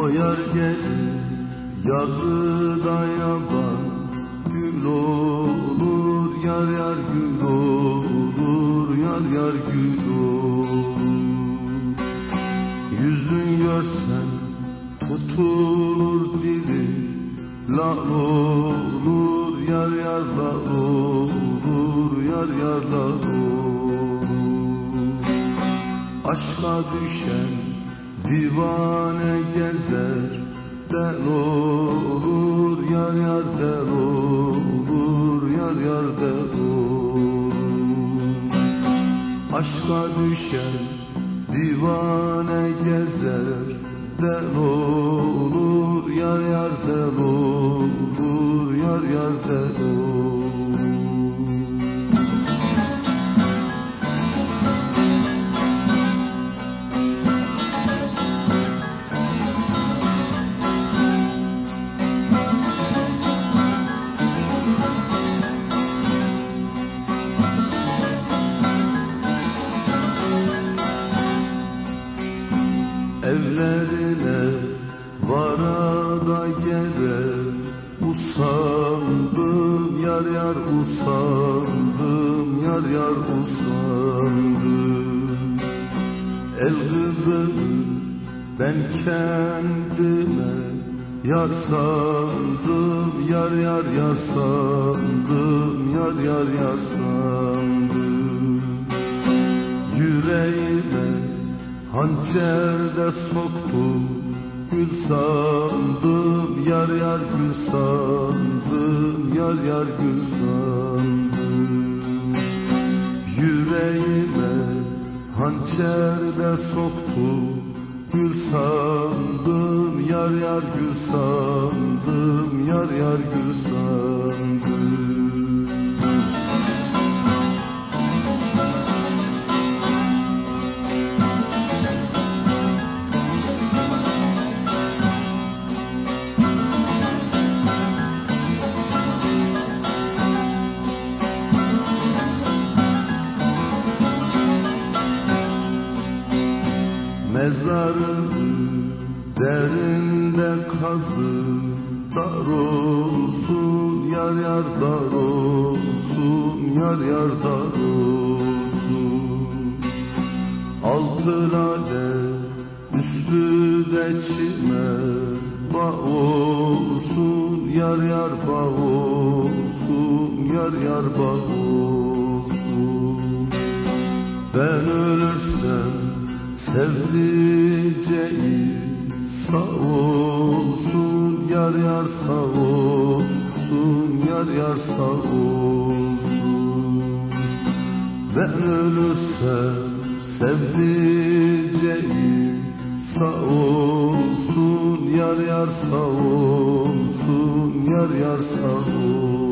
yar gelir yazıda yaban, gül olur yar yar gül olur, yar yar gül olur. Yüzün görsen tutulur dili, lal olur yar yar lal olur, yar yar lal olur. Aşka düşen divane gezer, del olur yar yar del olur, yar yar del olur. Aşka düşen divane gezer, del olur yar yar del olur, yar yar del olur. Evlerine varada gelir, usandım yar yar usandım, yar yar usandım. El kızını ben kendime yar sandım, yar yar yar sandım, yar yar yar sandım. Yüreğime hançerde soktum, gül sandım, yar yar gül sandım, yar yar gül sandım. Yüreğime hançerde soktum, gül sandım, yar yar gül sandım, yar yar gül sandım. Mezarını derinde kazı, dar olsun yar yar dar olsun, yar yar dar olsun. Altı lale üstü de çime, bağ olsun yar yar bağ olsun, yar yar bağ olsun. Ben ölürsem sevdiceğim sağ olsun, yar yar sağ olsun, yar yar sağ olsun. Ben ölürsem sevdiceğim sağ olsun, yar yar sağ olsun, yar yar sağ olsun.